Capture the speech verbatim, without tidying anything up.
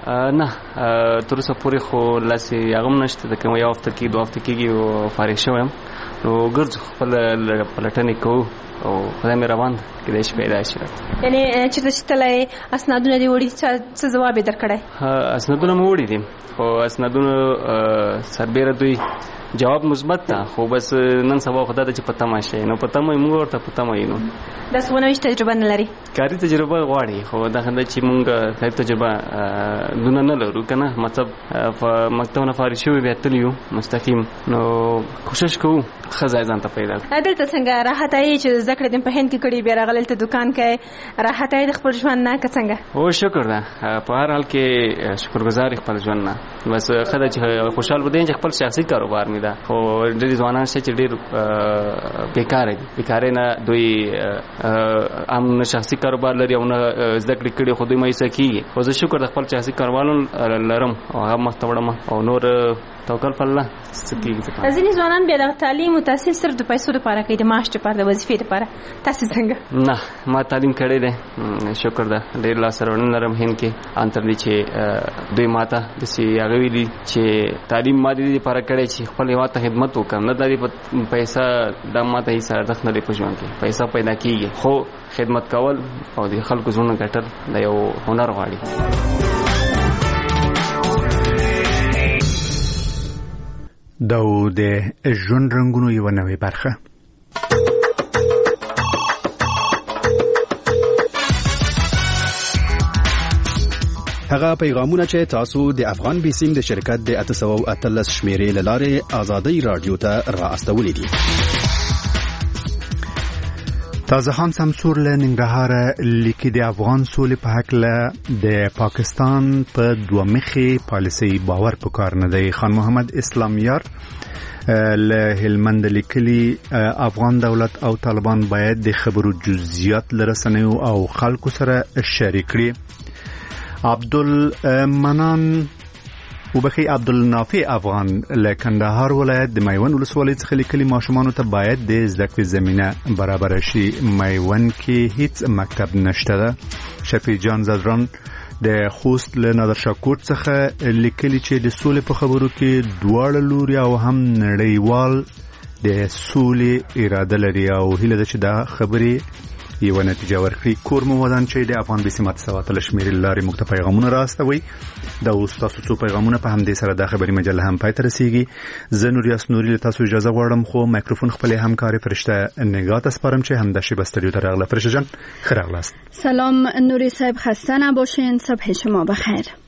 نه تر اوسه پورې خو لاسې هغه هم نشته د کوم یو هفته کې دوه هفته کېږي او فارغ شوی یم نو ګرځو خپل پلټنې کوو او خدای مې روان ده کېدای شي پیدا شي. یعنې چېرته چې تللی اسنادونه دې وړي څه ځواب یې درکړی؟ اسنادونه مې وړي دي خو اسنادونو سربیره دوی جواب مثبت ده خو بس نن سبا خو دا ده چې په تمه شي نو په تمه یې موږ ورته په تمه یو. داسې ونه وي چې تجربه نه لري؟ کاري تجربه غواړي خو دا ده چې موږ کاري تجربه دونه نه لرو که نه مطلب مکتب نه فارغ شوي بیا تللي یو مستقیم نو کوشش کوو ښه ځای ځان ته پیدا کړو. دلته څنګه راحته یې چې زده کړې دې په هند کې کړي بیا راغلی دلته دکان کوې راحته یې د خپل ژوند نه که څنګه؟ هو شکر ده په هر حال کې شکرګزار خپل ژوند نه بس ښه ده چې خوشحال به دی چې خپل شخصي کاروبار مې ده خو ډېر ځوانان شته چې ډېر بېکاره دي بېکارۍ نه دوی هم نه شخصي کاروبار لري او نه زده کړې کړي خو دوی مایوسه کېږي خو زه شکر د خپل شخصي کاروبار لرم او هغه مخته وړم او نور توکل په الله څه کېږي. ځینې ځوانان بیا دغه تعلیم او تحصیل صرف د پیسو دپاره کوي د معاش دپاره د وظیفې دپاره تاسې څنګه؟ نه ما تعلیم کړی دی شکر ده ډېر لاسته راوړنې لرم هند کې ان تر دې چې دوی ما ته داسې هغه ویلي چې تعلیم ما د دې دپاره کړی چې خپل هېواد ته خدمت وکړم نه دا دې پیسه دا ما ته هېڅ ارزښت نه دی په ژوند کې پیسه پیدا کېږي خو خدمت کول او د خلکو زړونه ګټل دا یو هنر غواړي. دا د ژوند رنګونو یوه نوې برخه. هغه پیغامونه چې تاسو د افغان بیسیم د شرکت د اته سوه او اتلس شمیرې له لارې آزادۍ راډیو ته را استولې دي. تازه خان سمسور له ننګرهاره لیکي د افغان سولې په هکله د پاکستان په دوه مخې پالیسۍ باور پکار نه دی. خان محمد اسلامیار له هلمند لیکلي افغان دولت او طالبان باید د خبرو جزئیات له رسنیو او خلکو سره شریک کړي. عبدالمنان وبخي عبدالنافع افغان له کندهار ولایت د میوند ولسوالۍ څخه لیکلي ماشومانو ته باید د زده کړې زمینه برابر شي. میوند کې هیڅ مکتب نشته ده. شفیع جان زدران د خوست له نادرشاه کوټ څخه لیکلي چې د سولې په خبرو کې دواړه لوري او هم نړیوال د سولې اراده لري او هیله ده چې دا خبرې یو نتیجه ورکړي. کور مو ودان چې د افغان بیسیمات سواتل شمیرې لارې موږ ته پیغامونه راستوي. دا اوس تاسو څو پیغامونه په همدې سره د خبري مجله هم پای ته رسیږي. زه نوریاس نوري له تاسو اجازه غواړم خو مایکروفون خپل همکاري فرشته نگات اسپارم چې هم د شی بستریو ته راغله. فرشته جان خیر راغلاست. سلام نوری صاحب خسته نباشین. صبح شما بخیر.